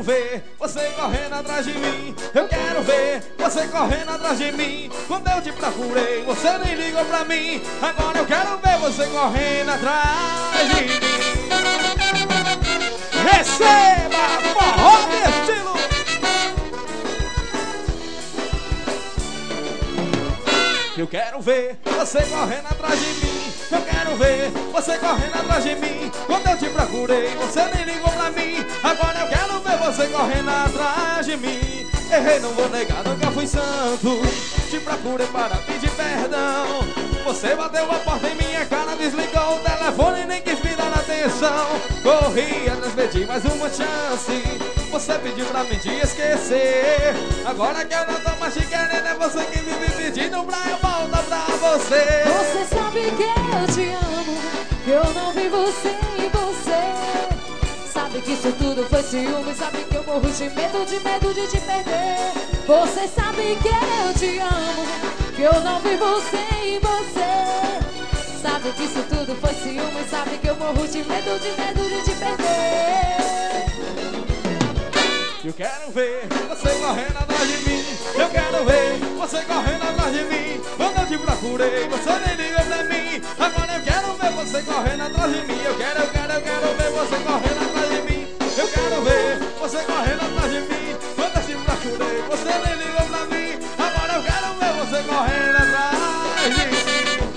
quero ver você correndo atrás de mim. Eu quero ver você correndo atrás de mim. Quando eu te procurei, você nem ligou pra mim. Agora eu quero ver você correndo atrás de mim. Receba forró de estilo. Eu quero ver você correndo atrás de mim. Eu quero ver você correndo atrás de mim. Quando eu te procurei, você nem ligou pra mim. Agora eu quero ver você correndo atrás de mim. Errei, não vou negar, nunca fui santo. Te procurei para pedir perdão. Você bateu a porta em minha cara, desligou o telefone e nem quis me dar atenção. Corri atrás, pedi mais uma chance. Você pediu pra mim te esquecer. Agora que eu não tô mais te querendo, é você que vive pedindo pra eu voltar pra você. Você sabe que eu te amo, que eu não vivo sem você. Sabe que isso tudo foi ciúme, sabe que eu morro de medo de te perder. Você sabe que eu te amo, que eu não vivo sem você. Sabe que isso tudo foi ciúme, sabe que eu morro de medo de te perder. Eu quero ver você correndo atrás de mim. Eu quero ver você correndo atrás de mim. Quando eu te procurei, você nem ligou pra mim. Agora eu quero ver você correndo atrás de mim. Eu quero ver você correndo atrás de mim. Eu quero ver você correndo atrás de mim. Quando eu te procurei, você nem ligou pra mim. Agora eu quero ver você correndo atrás de mim.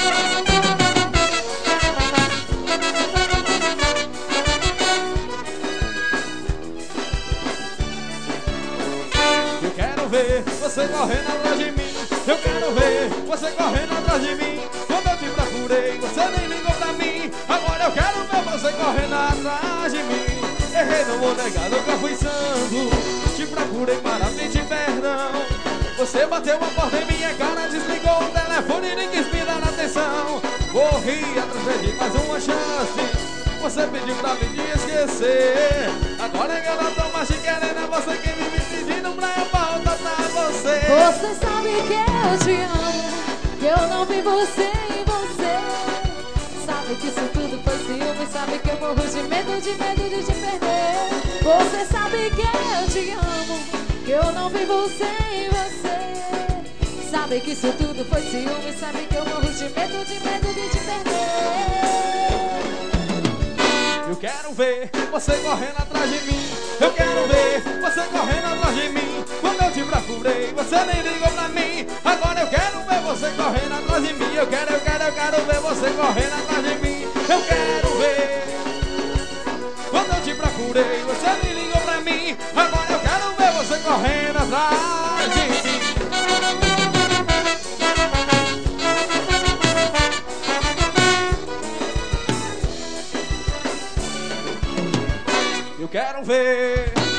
Ver você correndo atrás de mim. Eu quero ver você correndo atrás de mim. Quando eu te procurei, você nem ligou pra mim. Agora eu quero ver você correndo atrás de mim. Errei, não vou negar, nunca fui santo. Te procurei para pedir perdão. Você bateu a porta em minha cara, desligou o telefone e nem quis me dar atenção. Corri atrás de mais uma chance. Você pediu pra me esquecer. Agora que eu não tô mais te querendo, é você quem vive pedindo pra eu voltar pra você. Você sabe que eu te amo, que eu não vivo sem você. Sabe que isso tudo foi ciúme, sabe que eu morro de medo de te perder. Você sabe que eu te amo, que eu não vivo sem você. Sabe que isso tudo foi ciúme, sabe que eu morro de medo de te perder. Eu quero ver você correndo atrás de mim. Eu quero ver você correndo atrás de mim. Quando eu te procurei, você nem ligou pra mim. Agora eu quero ver você correndo atrás de mim. Eu quero ver você correndo atrás de mim. Eu quero ver. Quando eu te procurei, você nem ligou pra mim. Agora eu quero ver você correndo atrás de mim. Eu quero ver